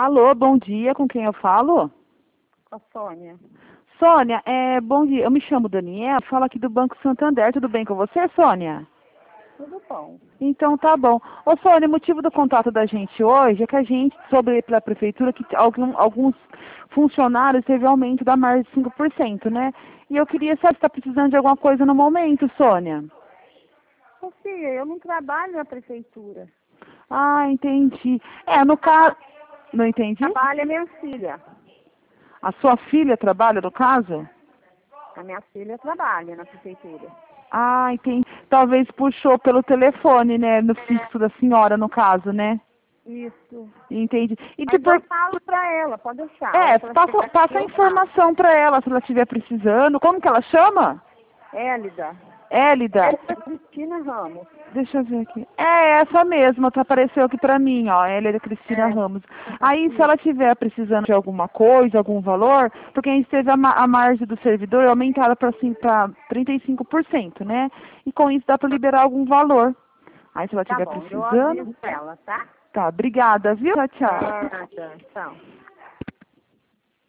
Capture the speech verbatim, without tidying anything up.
Alô, bom dia, com quem eu falo? Com a Sônia. Sônia, é, bom dia, eu me chamo Daniela, falo aqui do Banco Santander, tudo bem com você, Sônia? Tudo bom. Então tá bom. Ô Sônia, o motivo do contato da gente hoje é que a gente, sobre pela prefeitura, que algum, alguns funcionários teve aumento da margem de cinco por cento, né? E eu queria saber se está precisando de alguma coisa no momento, Sônia. Ô filha, eu não trabalho na prefeitura. Ah, entendi. É, no caso... Não entendi? Trabalha minha filha. A sua filha trabalha, no caso? A minha filha trabalha na prefeitura. Ah, entendi. Talvez puxou pelo telefone, né? No fixo da senhora, no caso, né? Isso. Entendi. E Mas depois... eu falo pra ela, pode deixar. A É, hora que ela passa, chegar aqui, passa a eu falo. informação pra ela, se ela estiver precisando. Como que ela chama? Hélida. Hélida. Hélida Cristina Ramos. Deixa eu ver aqui. É essa mesma, tá, apareceu aqui pra mim, ó, Hélida Cristina É. Ramos. Aí, se ela estiver precisando de alguma coisa, algum valor, porque a gente teve a, ma a margem do servidor aumentada para assim, para trinta e cinco por cento, né? E com isso dá para liberar algum valor. Aí, se ela Tá estiver bom, eu precisando... aviso ela, tá? Tá, obrigada, viu? Tchau, tchau. Nada. Tchau.